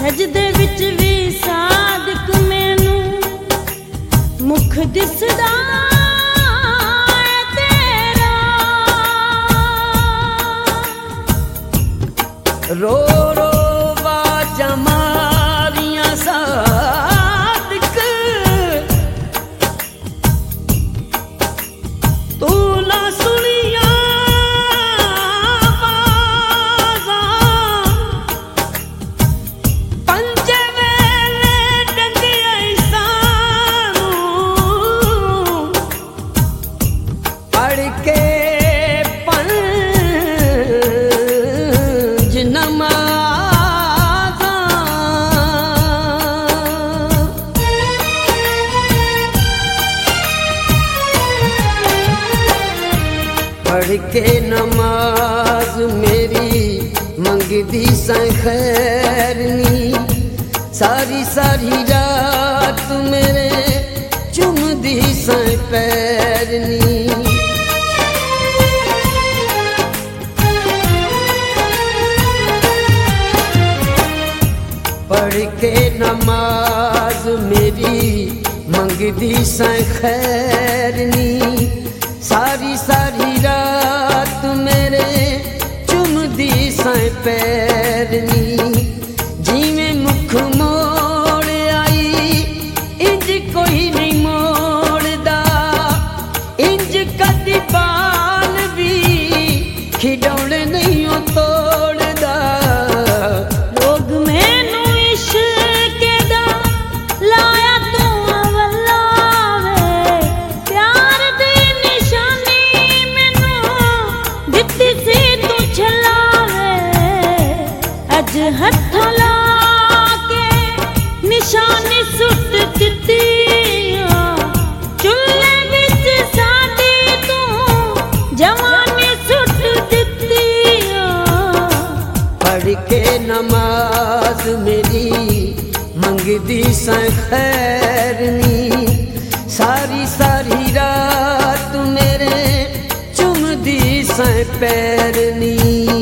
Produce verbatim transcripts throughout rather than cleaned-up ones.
सजदे विच भी सादिक मैनू मुख दिसदा तेरा। रो रो बाजा मारियां सादिक तू ना सुनिया पढ़ के नमाज मेरी मंगदी सां खैरनी, सारी सारी रात मेरे चुमदी सां पैरनी। पढ़ के नमाज मेरी मंगदी सां खैरनी, सारी सारी रात मेरे चुमदी सां पैरनी। जिवें मुख मोड़ आई इंज कोई नहीं मोड़दा, इंज कदी बाल भी खिडौने नहीं तोड़दा। लोग मैनू इश्क दा लाया तू अवला वे, प्यार दी निशानी मैनू दित्ती सी तू छलावे। अज हत्थां ला के निशानी सुट दित्ती, चुल्हे विच साडी तू जवानी सुट दित्ती। पढ़ के नमाज मेरी मंगदी सां खैरनी, सारी सारी रात मेरे चुमदी सां पैरनी।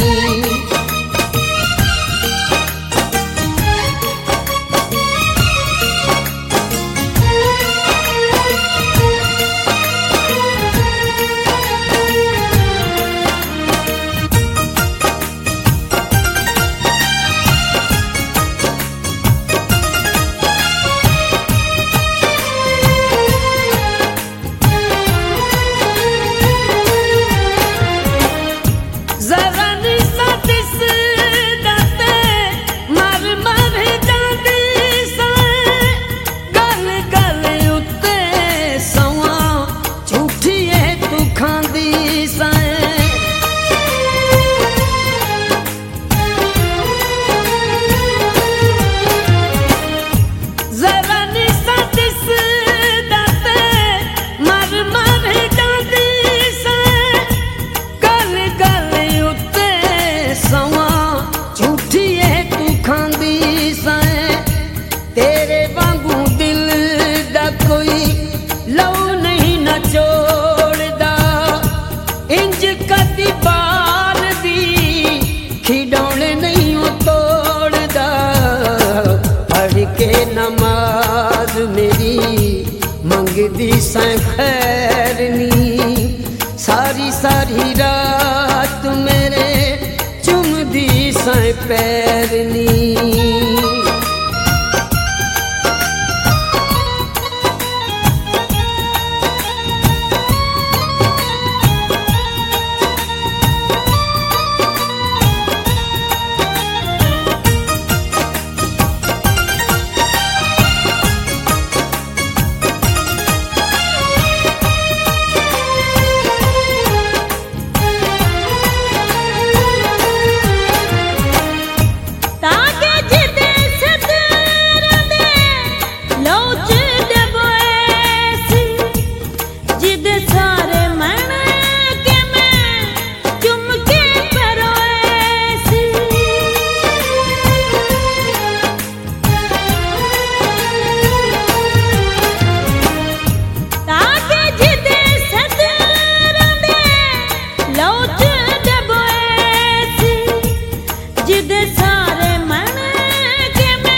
तेरे वांगू दिल दा कोई लहू नहीं न जोड़दा, इंज कदी बाल दी खिडौने नहीं तोड़दा। पढ़ के नमाज मेरी मंगदी सां खैरनी, सारी सारी रात मेरे चुमदी सां पैरनी। जिदे सारे मन के मैं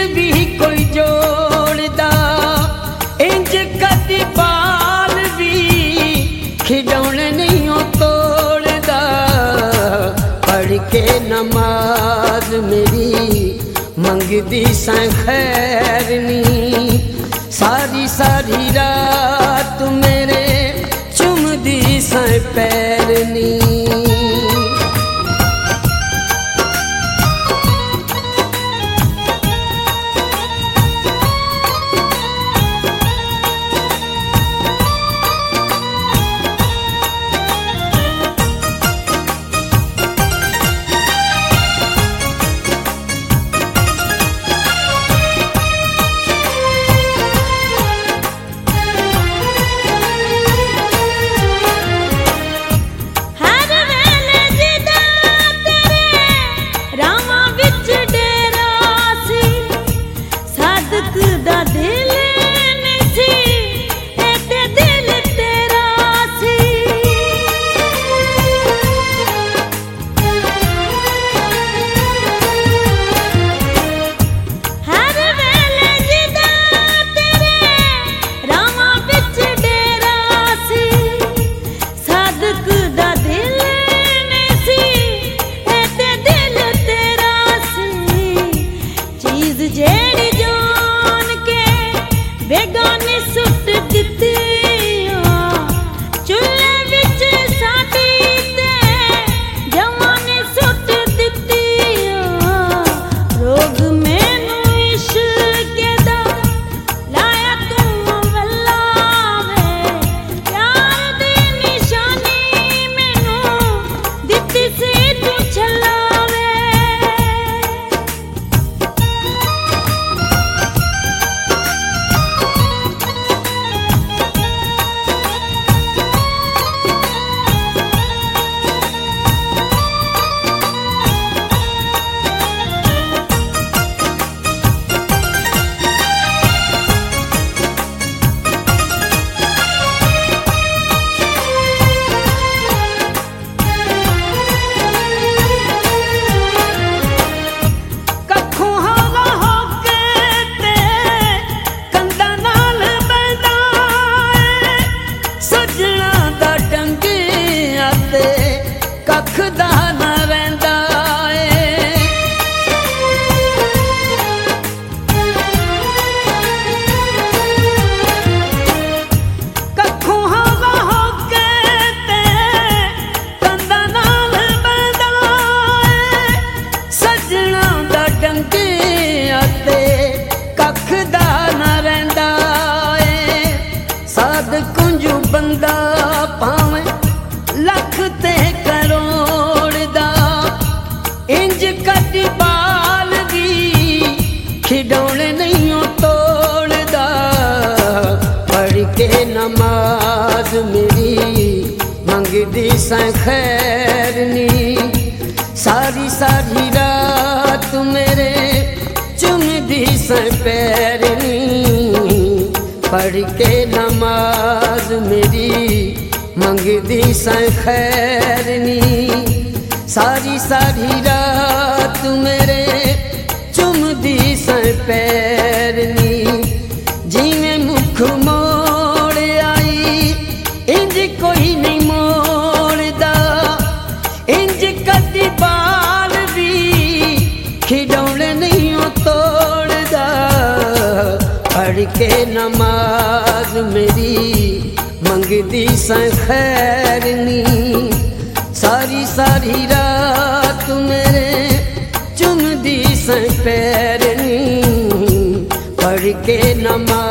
भी कोई जोड़दा इंज कदी बाल भी खिडौने नहीं हो तोड़दा पढ़ के नमाज मेरी मंगदी सां खैर नी सारी सारी रात मेरे चुमदी सां पैर नी खिडौने नहीं हो तोड़दा पढ़ के नमाज मेरी मंगदी सां खैर नी सारी सारी रात मेरे चुमदी सां पैर नी पढ़ के नमाज मेरी मंगदी सां खैर नी सारी सारी रात मेरे चुमदी सां पैर नी जिवें मुख मोड़ आई इंज कोई नहीं मोड़दा इंज कदी बाल भी खिडौने नहीं हो तोड़दा पढ़ के नमाज मेरी मंगदी सां खैर नी सारी सारी रात मेरे चुमदी सां पैर नी पढ़ के नमाज